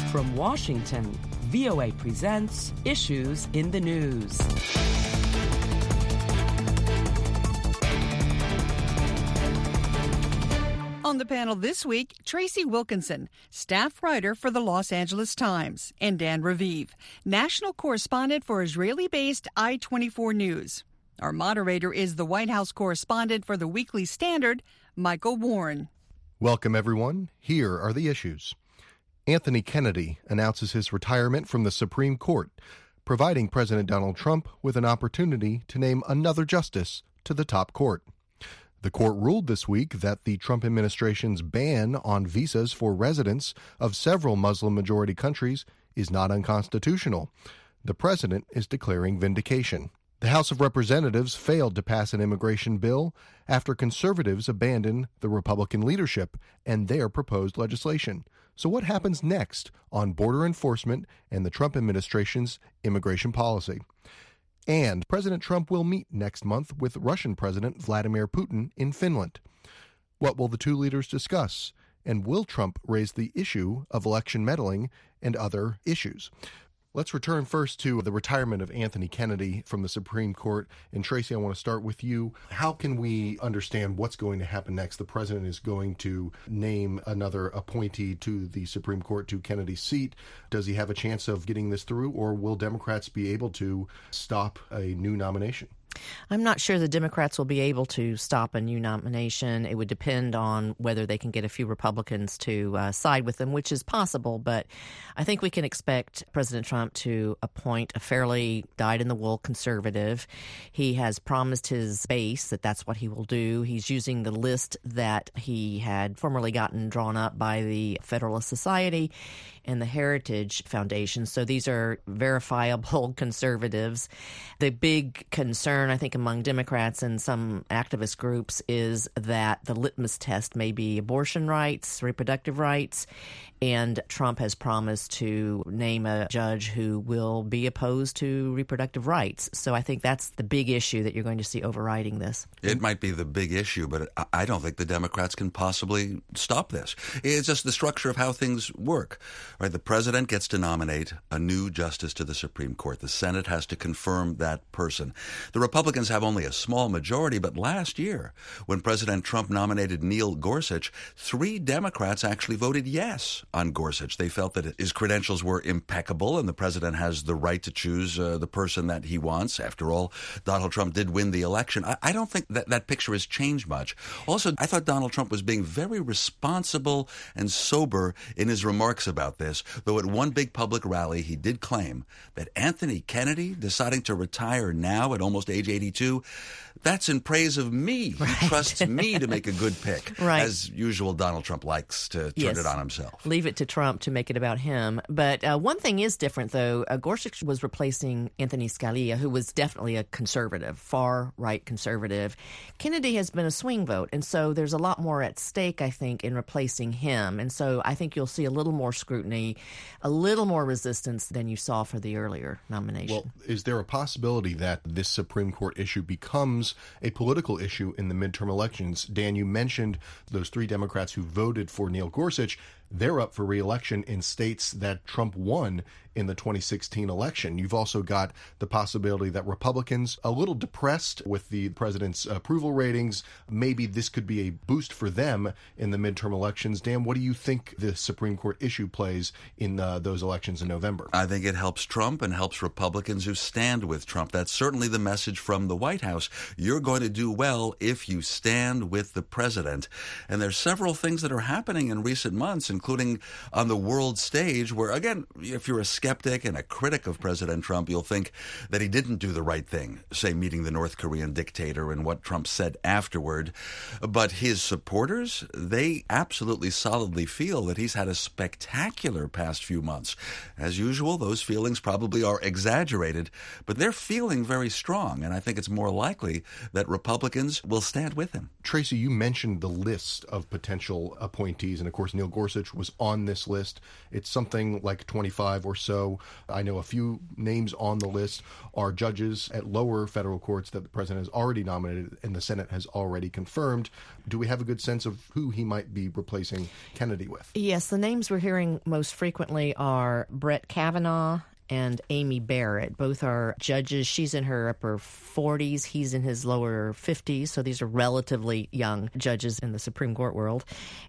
From Washington, VOA presents Issues in the News. On the panel this week, Tracy Wilkinson, staff writer for the Los Angeles Times, and Dan Raviv, national correspondent for Israeli-based I-24 News. Our moderator is the White House correspondent for the Weekly Standard, Michael Warren. Welcome, everyone. Here are the issues. Anthony Kennedy announces his retirement from the Supreme Court, providing President Donald Trump with an opportunity to name another justice to the top court. The court ruled this week that the Trump administration's ban on visas for residents of several Muslim-majority countries is not unconstitutional. The president is declaring vindication. The House of Representatives failed to pass an immigration bill after conservatives abandoned the Republican leadership and their proposed legislation. So what happens next on border enforcement and the Trump administration's immigration policy? And President Trump will meet next month with Russian President Vladimir Putin in Finland. What will the two leaders discuss? And will Trump raise the issue of election meddling and other issues? Let's return first to the retirement of Anthony Kennedy from the Supreme Court. And Tracy, I want to start with you. How can we understand what's going to happen next? The president is going to name another appointee to the Supreme Court to Kennedy's seat. Does he have a chance of getting this through, or will Democrats be able to stop a new nomination? I'm not sure the Democrats will be able to stop a new nomination. It would depend on whether they can get a few Republicans to side with them, which is possible. But I think we can expect President Trump to appoint a fairly dyed-in-the-wool conservative. He has promised his base that that's what he will do. He's using the list that he had formerly gotten drawn up by the Federalist Society and the Heritage Foundation. So these are verifiable conservatives. The big concern, I think, among Democrats and some activist groups is that the litmus test may be abortion rights, reproductive rights, and Trump has promised to name a judge who will be opposed to reproductive rights. So I think that's the big issue that you're going to see overriding this. It might be the big issue, but I don't think the Democrats can possibly stop this. It's just the structure of how things work. Right? The president gets to nominate a new justice to the Supreme Court. The Senate has to confirm that person. The Republicans have only a small majority, but last year, when President Trump nominated Neil Gorsuch, 3 Democrats actually voted yes on Gorsuch. They felt that his credentials were impeccable and the president has the right to choose the person that he wants. After all, Donald Trump did win the election. I don't think that picture has changed much. Also, I thought Donald Trump was being very responsible and sober in his remarks about this, though at one big public rally, he did claim that Anthony Kennedy deciding to retire now at almost age 82, that's in praise of me. Right. He trusts me to make a good pick. Right. As usual, Donald Trump likes to turn it on himself. Leave it to Trump to make it about him. But one thing is different, though. Gorsuch was replacing Anthony Scalia, who was definitely a conservative, far-right conservative. Kennedy has been a swing vote, and so there's a lot more at stake, I think, in replacing him. And so I think you'll see a little more scrutiny, a little more resistance than you saw for the earlier nomination. Well, is there a possibility that this Supreme Court issue becomes a political issue in the midterm elections? Dan, you mentioned those 3 Democrats who voted for Neil Gorsuch. They're up for re-election in states that Trump won in the 2016 election. You've also got the possibility that Republicans, a little depressed with the president's approval ratings, maybe this could be a boost for them in the midterm elections. Dan, what do you think the Supreme Court issue plays in those elections in November? I think it helps Trump and helps Republicans who stand with Trump. That's certainly the message from the White House. You're going to do well if you stand with the president. And there's several things that are happening in recent months, including on the world stage, where, again, if you're a skeptic and a critic of President Trump, you'll think that he didn't do the right thing, say meeting the North Korean dictator and what Trump said afterward. But his supporters, they absolutely solidly feel that he's had a spectacular past few months. As usual, those feelings probably are exaggerated, but they're feeling very strong, and I think it's more likely that Republicans will stand with him. Tracy, you mentioned the list of potential appointees, and of course Neil Gorsuch which was on this list. It's something like 25 or so. I know a few names on the list are judges at lower federal courts that the president has already nominated and the Senate has already confirmed. Do we have a good sense of who he might be replacing Kennedy with? Yes, the names we're hearing most frequently are Brett Kavanaugh and Amy Barrett. Both are judges. She's in her upper 40s. He's in his lower 50s. So these are relatively young judges in the Supreme Court world.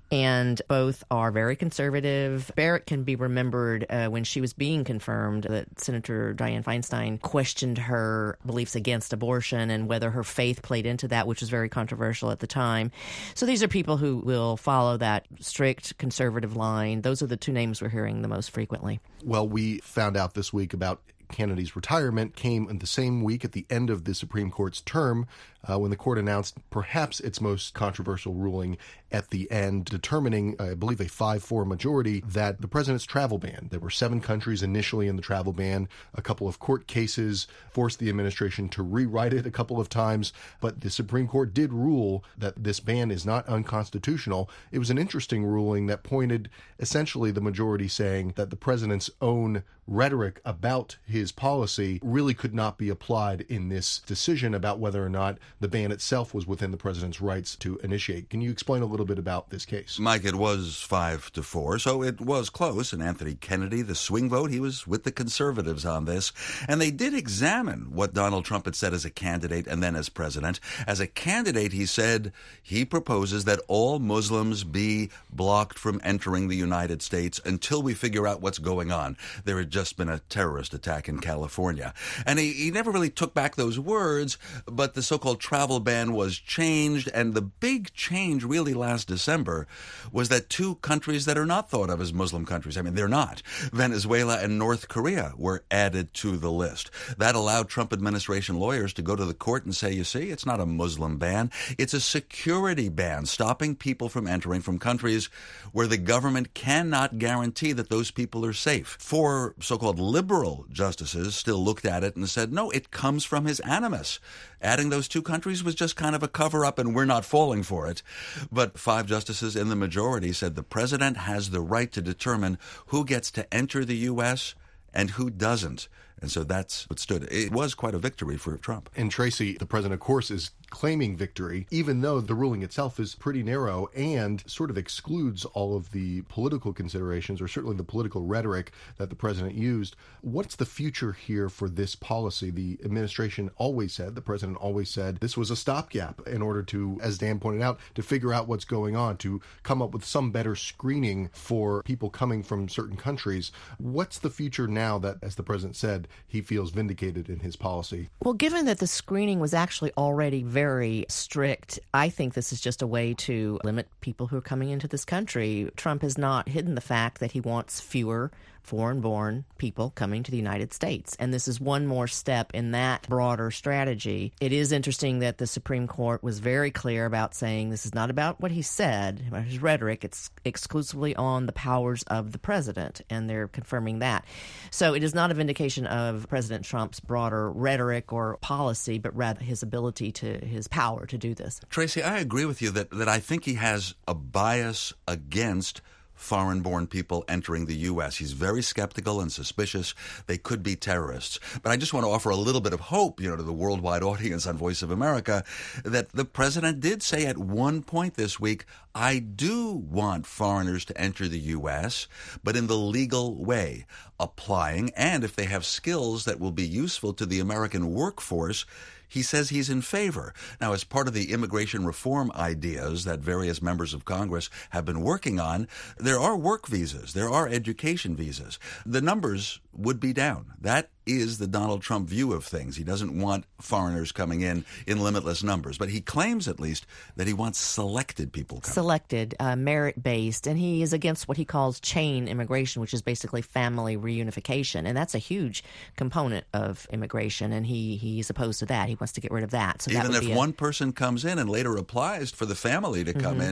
And both are very conservative. Barrett can be remembered when she was being confirmed that Senator Dianne Feinstein questioned her beliefs against abortion and whether her faith played into that, which was very controversial at the time. So these are people who will follow that strict conservative line. Those are the two names we're hearing the most frequently. Well, we found out this week about Kennedy's retirement came in the same week at the end of the Supreme Court's term when the court announced perhaps its most controversial ruling at the end, determining, I believe, a 5-4 majority that the president's travel ban. There were 7 countries initially in the travel ban. A couple of court cases forced the administration to rewrite it a couple of times, but the Supreme Court did rule that this ban is not unconstitutional. It was an interesting ruling that pointed essentially the majority saying that the president's own rhetoric about his policy really could not be applied in this decision about whether or not the ban itself was within the president's rights to initiate. Can you explain a little bit about this case? Mike, it was 5-4, so it was close. And Anthony Kennedy, the swing vote, he was with the conservatives on this. And they did examine what Donald Trump had said as a candidate and then as president. As a candidate, he said he proposes that all Muslims be blocked from entering the United States until we figure out what's going on. There had just been a terrorist attack in California. And he never really took back those words, but the so-called travel ban was changed. And the big change really last December was that 2 countries that are not thought of as Muslim countries, I mean, they're not, Venezuela and North Korea, were added to the list. That allowed Trump administration lawyers to go to the court and say, you see, it's not a Muslim ban. It's a security ban, stopping people from entering from countries where the government cannot guarantee that those people are safe. 4 so-called liberal justices still looked at it and said, no, it comes from his animus. Adding those 2 countries was just kind of a cover-up, and we're not falling for it. But 5 justices in the majority said the president has the right to determine who gets to enter the U.S. and who doesn't. And so that's what stood. It was quite a victory for Trump. And Tracy, the president, of course, is claiming victory, even though the ruling itself is pretty narrow and sort of excludes all of the political considerations, or certainly the political rhetoric that the president used. What's the future here for this policy? The administration always said, the president always said, this was a stopgap in order to, as Dan pointed out, to figure out what's going on, to come up with some better screening for people coming from certain countries. What's the future now that, as the president said, he feels vindicated in his policy? Well, given that the screening was actually already very strict, I think this is just a way to limit people who are coming into this country. Trump has not hidden the fact that he wants fewer foreign-born people coming to the United States. And this is one more step in that broader strategy. It is interesting that the Supreme Court was very clear about saying this is not about what he said, about his rhetoric. It's exclusively on the powers of the president, and they're confirming that. So it is not a vindication of President Trump's broader rhetoric or policy, but rather his ability to, his power to do this. Tracy, I agree with you that I think he has a bias against foreign-born people entering the U.S. He's very skeptical and suspicious. They could be terrorists. But I just want to offer a little bit of hope, to the worldwide audience on Voice of America, that the president did say at one point this week, I do want foreigners to enter the U.S., but in the legal way, applying, and if they have skills that will be useful to the American workforce, he says he's in favor. Now, as part of the immigration reform ideas that various members of Congress have been working on, there are work visas, there are education visas. The numbers would be down. That is the Donald Trump view of things. He doesn't want foreigners coming in limitless numbers, but he claims at least that he wants selected people coming. Selected, merit-based, and he is against what he calls chain immigration, which is basically family reunification, and that's a huge component of immigration, and he's opposed to that. He wants to get rid of that. So even that would if one person comes in and later applies for the family to come in,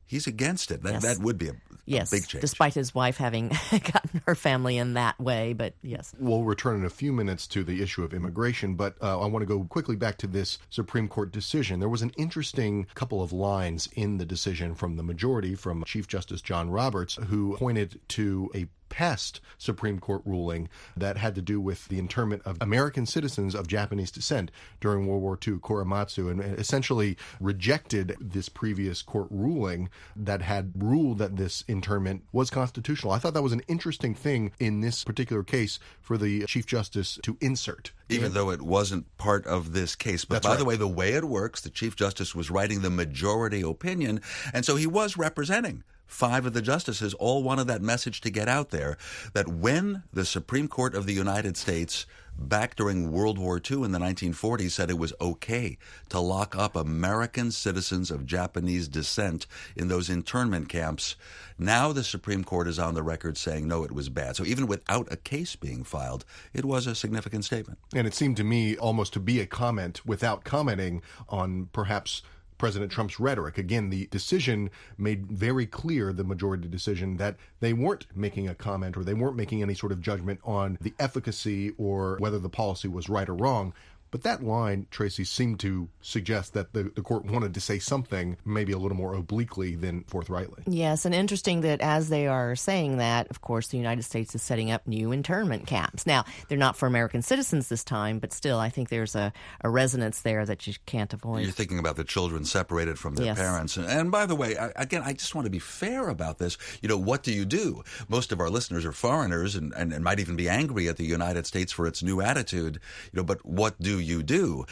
He's against it. That, Yes. that would be a big change. Despite his wife having gotten her family in that way, but yes. We'll return in a few minutes to the issue of immigration, but I want to go quickly back to this Supreme Court decision. There was an interesting couple of lines in the decision from the majority, from Chief Justice John Roberts, who pointed to a past Supreme Court ruling that had to do with the internment of American citizens of Japanese descent during World War II, Korematsu, and essentially rejected this previous court ruling that had ruled that this internment was constitutional. I thought that was an interesting thing in this particular case for the Chief Justice to insert. Even though it wasn't part of this case. But That's by right. the way, the way it works, the Chief Justice was writing the majority opinion, and so he was representing 5 of the justices. All wanted that message to get out there, that when the Supreme Court of the United States back during World War II in the 1940s said it was okay to lock up American citizens of Japanese descent in those internment camps, now the Supreme Court is on the record saying, no, it was bad. So even without a case being filed, it was a significant statement. And it seemed to me almost to be a comment without commenting on perhaps President Trump's rhetoric. Again, the decision made very clear, the majority decision, that they weren't making a comment or they weren't making any sort of judgment on the efficacy or whether the policy was right or wrong. But that line, Tracy, seemed to suggest that the court wanted to say something maybe a little more obliquely than forthrightly. Yes, and interesting that as they are saying that, of course, the United States is setting up new internment camps. Now, they're not for American citizens this time, but still, I think there's a resonance there that you can't avoid. You're thinking about the children separated from their Yes. parents. And by the way, again, I just want to be fair about this. You know, what do you do? Most of our listeners are foreigners and might even be angry at the United States for its new attitude. You know, but what do you do?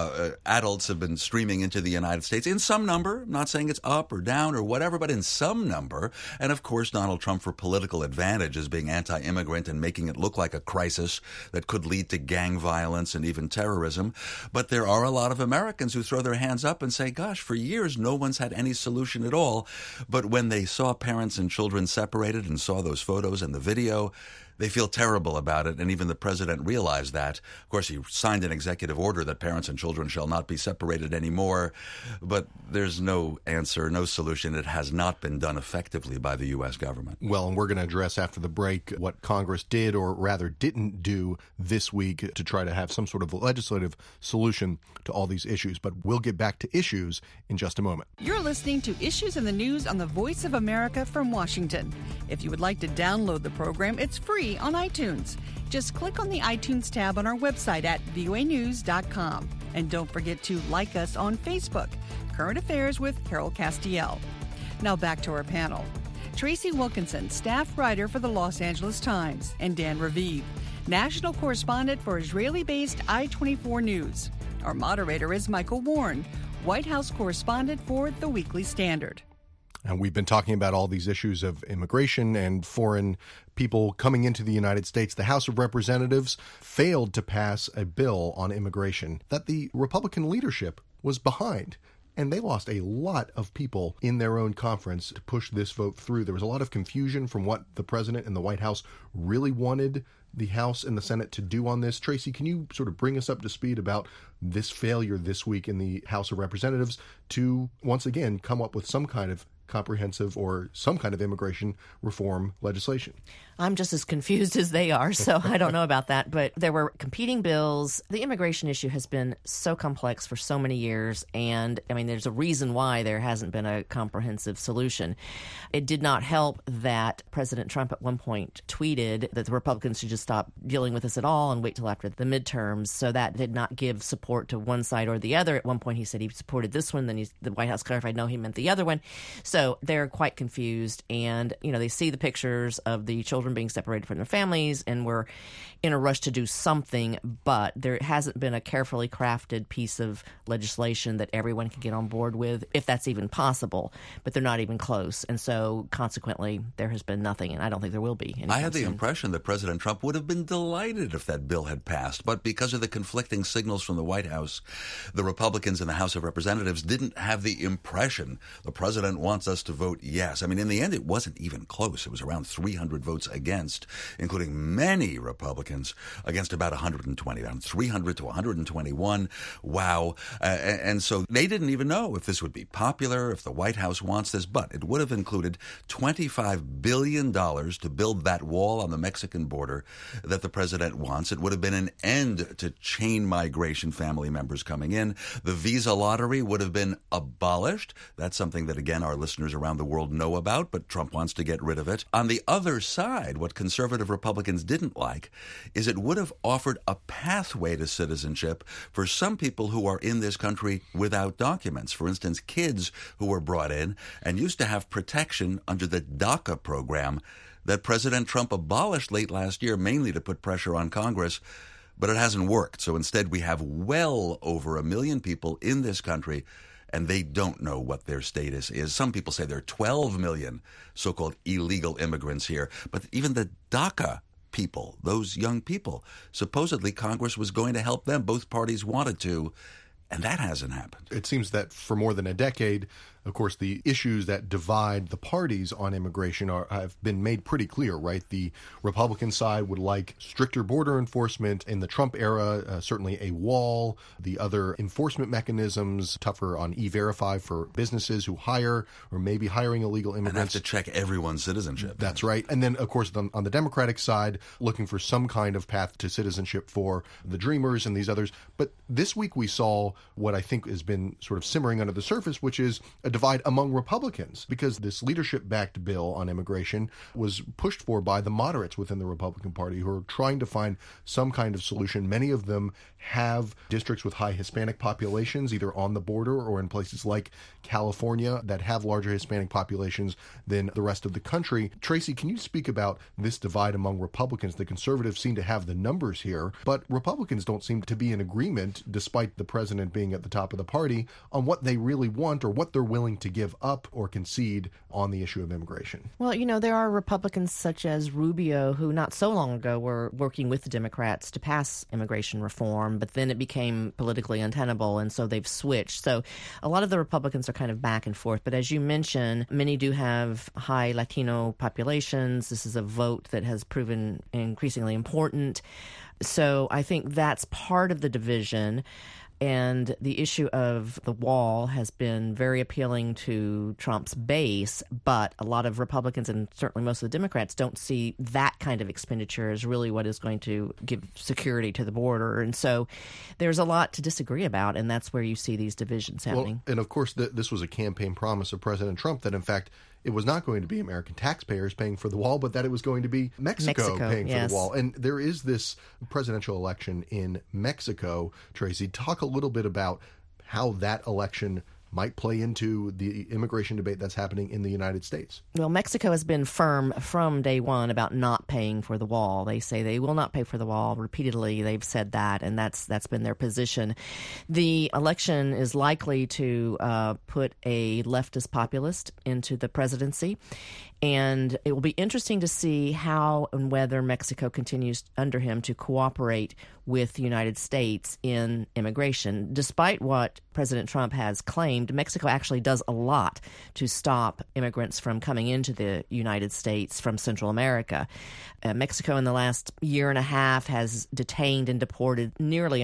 Adults have been streaming into the United States in some number. I'm not saying it's up or down or whatever, but in some number. And of course, Donald Trump, for political advantage, is being anti-immigrant and making it look like a crisis that could lead to gang violence and even terrorism. But there are a lot of Americans who throw their hands up and say, gosh, for years, no one's had any solution at all. But when they saw parents and children separated and saw those photos and the video, they feel terrible about it, and even the president realized that. Of course, he signed an executive order that parents and children shall not be separated anymore, but there's no answer, no solution. It has not been done effectively by the U.S. government. Well, and we're going to address after the break what Congress did or rather didn't do this week to try to have some sort of legislative solution to all these issues. But we'll get back to issues in just a moment. You're listening to Issues in the News on the Voice of America from Washington. If you would like to download the program, it's free on iTunes. Just click on the iTunes tab on our website at voanews.com. And don't forget to like us on Facebook, Current Affairs with Harold Castiel. Now back to our panel. Tracy Wilkinson, staff writer for the Los Angeles Times, and Dan Raviv, national correspondent for Israeli-based I-24 News. Our moderator is Michael Warren, White House correspondent for The Weekly Standard. And we've been talking about all these issues of immigration and foreign people coming into the United States. The House of Representatives failed to pass a bill on immigration that the Republican leadership was behind. And they lost a lot of people in their own conference to push this vote through. There was a lot of confusion from what the president and the White House really wanted the House and the Senate to do on this. Tracy, can you sort of bring us up to speed about this failure this week in the House of Representatives to, once again, come up with some kind of comprehensive or some kind of immigration reform legislation? I'm just as confused as they are, so I don't know about that. But there were competing bills. The immigration issue has been so complex for so many years, and I mean, there's a reason why there hasn't been a comprehensive solution. It did not help that President Trump at one point tweeted that the Republicans should just stop dealing with this at all and wait till after the midterms. So that did not give support to one side or the other. At one point, he said he supported this one, then the White House clarified, no, he meant the other one. So they're quite confused, and they see the pictures of the children being separated from their families, and we're in a rush to do something, but there hasn't been a carefully crafted piece of legislation that everyone can get on board with, if that's even possible. But they're not even close, and so consequently, there has been nothing, and I don't think there will be. I had the impression that President Trump would have been delighted if that bill had passed, but because of the conflicting signals from the White House, the Republicans in the House of Representatives didn't have the impression the president wants us to vote yes. I mean, in the end, it wasn't even close. It was around 300 votes against, including many Republicans, against about 120, around 300 to 121. Wow. And so they didn't even know if this would be popular, if the White House wants this, but it would have included $25 billion to build that wall on the Mexican border that the president wants. It would have been an end to chain migration, family members coming in. The visa lottery would have been abolished. That's something that, again, our listeners around the world know about, but Trump wants to get rid of it. On the other side, what conservative Republicans didn't like is it would have offered a pathway to citizenship for some people who are in this country without documents. For instance, kids who were brought in and used to have protection under the DACA program that President Trump abolished late last year, mainly to put pressure on Congress. But it hasn't worked. So instead, we have well over 1 million people in this country, and they don't know what their status is. Some people say there are 12 million so-called illegal immigrants here. But even the DACA people, those young people, supposedly Congress was going to help them. Both parties wanted to, and that hasn't happened. It seems that for more than a decade, of course, the issues that divide the parties on immigration have been made pretty clear, right? The Republican side would like stricter border enforcement. In the Trump era, certainly a wall. The other enforcement mechanisms, tougher on E-Verify for businesses who hire or may be hiring illegal immigrants. And have to check everyone's citizenship. That's right. And then, of course, on the Democratic side, looking for some kind of path to citizenship for the Dreamers and these others. But this week we saw what I think has been sort of simmering under the surface, which is a divide among Republicans, because this leadership-backed bill on immigration was pushed for by the moderates within the Republican Party who are trying to find some kind of solution. Many of them have districts with high Hispanic populations, either on the border or in places like California that have larger Hispanic populations than the rest of the country. Tracy, can you speak about this divide among Republicans? The conservatives seem to have the numbers here, but Republicans don't seem to be in agreement, despite the president being at the top of the party, on what they really want or what they're willing to give up or concede on the issue of immigration. Well, there are Republicans such as Rubio who not so long ago were working with the Democrats to pass immigration reform, but then it became politically untenable, and so they've switched. So a lot of the Republicans are kind of back and forth. But as you mentioned, many do have high Latino populations. This is a vote that has proven increasingly important. So I think that's part of the division. And the issue of the wall has been very appealing to Trump's base, but a lot of Republicans and certainly most of the Democrats don't see that kind of expenditure as really what is going to give security to the border. And so there's a lot to disagree about, and that's where you see these divisions happening. Well, and of course, this was a campaign promise of President Trump that, in fact, it was not going to be American taxpayers paying for the wall, but that it was going to be Mexico paying for the wall. And there is this presidential election in Mexico. Tracy, talk a little bit about how that election might play into the immigration debate that's happening in the United States. Well, Mexico has been firm from day one about not paying for the wall. They say they will not pay for the wall. Repeatedly, they've said that, and that's been their position. The election is likely to put a leftist populist into the presidency, and it will be interesting to see how and whether Mexico continues under him to cooperate with the United States in immigration. Despite what President Trump has claimed, Mexico actually does a lot to stop immigrants from coming into the United States from Central America. Mexico in the last year and a half has detained and deported nearly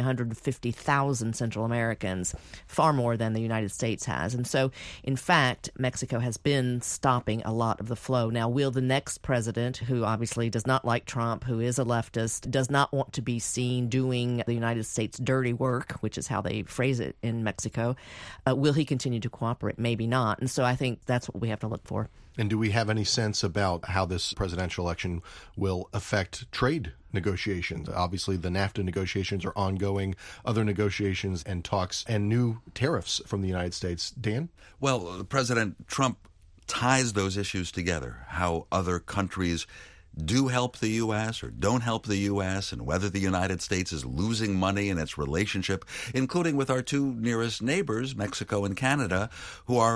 150,000 Central Americans, far more than the United States has. And so, in fact, Mexico has been stopping a lot of the flow. Now, will the next president, who obviously does not like Trump, who is a leftist, does not want to be seen doing the United States dirty work, which is how they phrase it in Mexico, will he continue to cooperate? Maybe not. And so I think that's what we have to look for. And do we have any sense about how this presidential election will affect trade negotiations? Obviously, the NAFTA negotiations are ongoing, other negotiations and talks, and new tariffs from the United States. Dan? Well, President Trump ties those issues together, how other countries do help the U.S. or don't help the U.S., and whether the United States is losing money in its relationship, including with our two nearest neighbors, Mexico and Canada, who are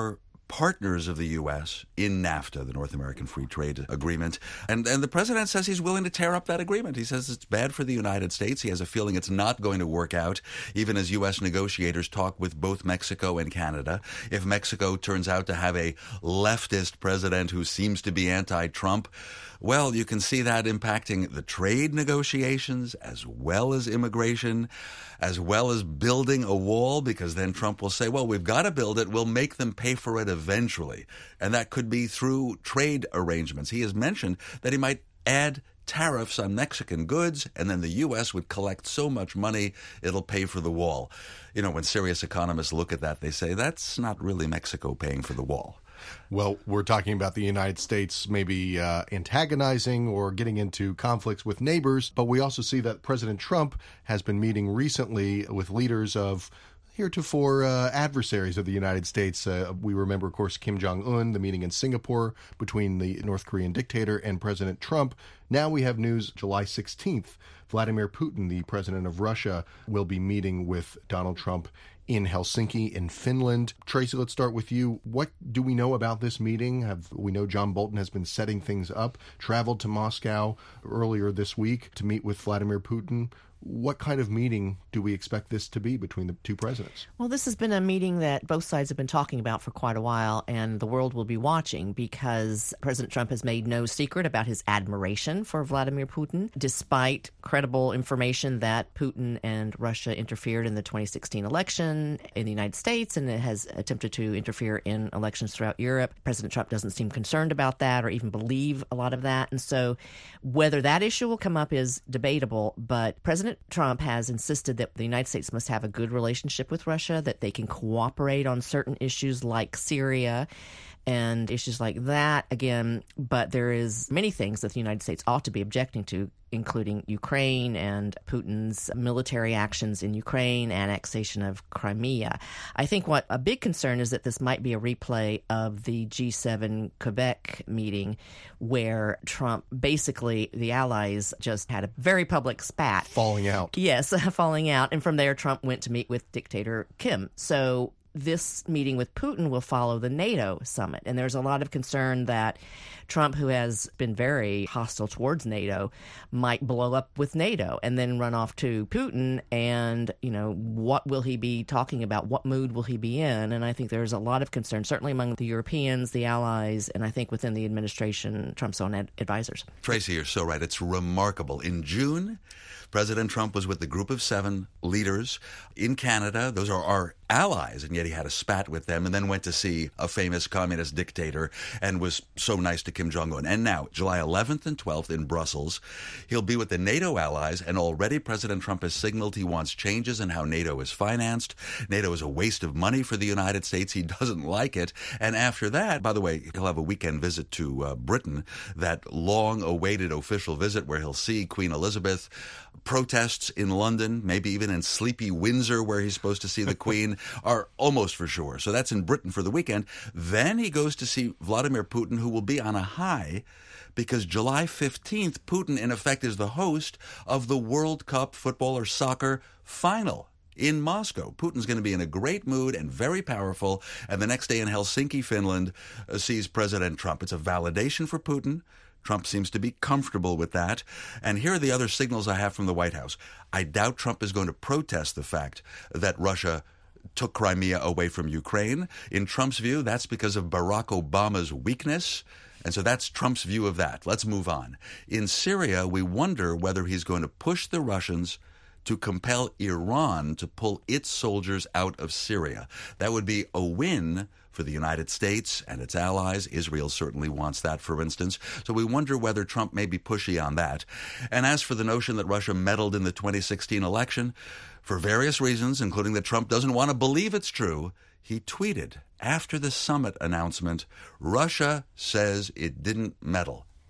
partners of the U.S. in NAFTA, the North American Free Trade Agreement. And the president says he's willing to tear up that agreement. He says it's bad for the United States. He has a feeling it's not going to work out, even as U.S. negotiators talk with both Mexico and Canada. If Mexico turns out to have a leftist president who seems to be anti-Trump, well, you can see that impacting the trade negotiations as well as immigration, as well as building a wall, because then Trump will say, well, we've got to build it. We'll make them pay for it eventually. And that could be through trade arrangements. He has mentioned that he might add tariffs on Mexican goods, and then the U.S. would collect so much money it'll pay for the wall. You know, when serious economists look at that, they say that's not really Mexico paying for the wall. Well, we're talking about the United States maybe antagonizing or getting into conflicts with neighbors, but we also see that President Trump has been meeting recently with leaders of heretofore adversaries of the United States. We remember, of course, Kim Jong-un, the meeting in Singapore between the North Korean dictator and President Trump. Now we have news July 16th. Vladimir Putin, the president of Russia, will be meeting with Donald Trump in Helsinki, in Finland. Tracy, let's start with you. What do we know about this meeting? We know John Bolton has been setting things up, traveled to Moscow earlier this week to meet with Vladimir Putin. What kind of meeting do we expect this to be between the two presidents? Well, this has been a meeting that both sides have been talking about for quite a while, and the world will be watching because President Trump has made no secret about his admiration for Vladimir Putin, despite credible information that Putin and Russia interfered in the 2016 election in the United States and it has attempted to interfere in elections throughout Europe. President Trump doesn't seem concerned about that or even believe a lot of that. And so whether that issue will come up is debatable, but President Trump has insisted that the United States must have a good relationship with Russia, that they can cooperate on certain issues like Syria and issues like that, again, but there is many things that the United States ought to be objecting to, including Ukraine and Putin's military actions in Ukraine, annexation of Crimea. I think what a big concern is that this might be a replay of the G7 Quebec meeting where Trump, basically the allies just had a very public spat. Falling out. Yes, falling out. And from there, Trump went to meet with dictator Kim. So this meeting with Putin will follow the NATO summit. And there's a lot of concern that Trump, who has been very hostile towards NATO, might blow up with NATO and then run off to Putin. And, you know, what will he be talking about? What mood will he be in? And I think there's a lot of concern, certainly among the Europeans, the allies, and I think within the administration, Trump's own advisors. Tracy, you're so right. It's remarkable. In June, President Trump was with the group of 7 leaders in Canada. Those are our allies, and yet he had a spat with them and then went to see a famous communist dictator and was so nice to Kim Jong-un. And now, July 11th and 12th in Brussels, he'll be with the NATO allies, and already President Trump has signaled he wants changes in how NATO is financed. NATO is a waste of money for the United States. He doesn't like it. And after that, by the way, he'll have a weekend visit to Britain, that long-awaited official visit where he'll see Queen Elizabeth. Protests in London, maybe even in sleepy Windsor where he's supposed to see the Queen, are almost for sure. So that's in Britain for the weekend. Then he goes to see Vladimir Putin, who will be on a high because July 15th, Putin, in effect, is the host of the World Cup football or soccer final in Moscow. Putin's going to be in a great mood and very powerful. And the next day in Helsinki, Finland, sees President Trump. It's a validation for Putin. Trump seems to be comfortable with that. And here are the other signals I have from the White House. I doubt Trump is going to protest the fact that Russia took Crimea away from Ukraine. In Trump's view, that's because of Barack Obama's weakness. And so that's Trump's view of that. Let's move on. In Syria, we wonder whether he's going to push the Russians to compel Iran to pull its soldiers out of Syria. That would be a win for the United States and its allies. Israel certainly wants that, for instance. So we wonder whether Trump may be pushy on that. And as for the notion that Russia meddled in the 2016 election, for various reasons, including that Trump doesn't want to believe it's true, he tweeted after the summit announcement, Russia says it didn't meddle.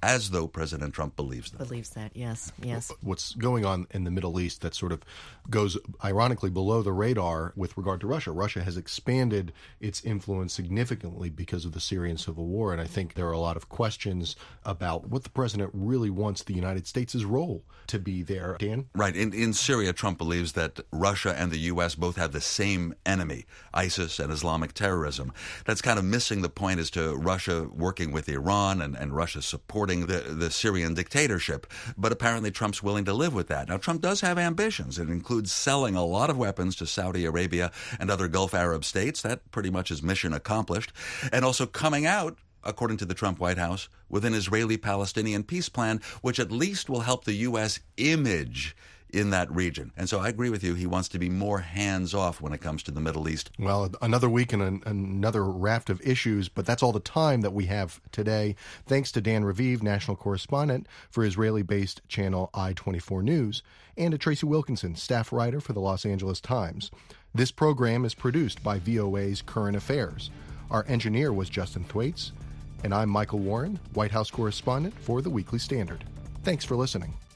as though President Trump believes them. Believes that, yes. What's going on in the Middle East that sort of goes, ironically, below the radar with regard to Russia. Russia has expanded its influence significantly because of the Syrian civil war, and I think there are a lot of questions about what the president really wants the United States' role to be there. Dan? Right. In Syria, Trump believes that Russia and the U.S. both have the same enemy, ISIS and Islamic terrorism. That's kind of missing the point as to Russia working with Iran and Russia supporting the Syrian dictatorship. But apparently Trump's willing to live with that. Now, Trump does have ambitions. It includes selling a lot of weapons to Saudi Arabia and other Gulf Arab states. That pretty much is mission accomplished. And also coming out, according to the Trump White House, with an Israeli-Palestinian peace plan, which at least will help the U.S. image in that region. And so I agree with you. He wants to be more hands-off when it comes to the Middle East. Well, another week and another raft of issues, but that's all the time that we have today. Thanks to Dan Raviv, national correspondent for Israeli-based channel I-24 News, and to Tracy Wilkinson, staff writer for the Los Angeles Times. This program is produced by VOA's Current Affairs. Our engineer was Justin Thwaites, and I'm Michael Warren, White House correspondent for the Weekly Standard. Thanks for listening.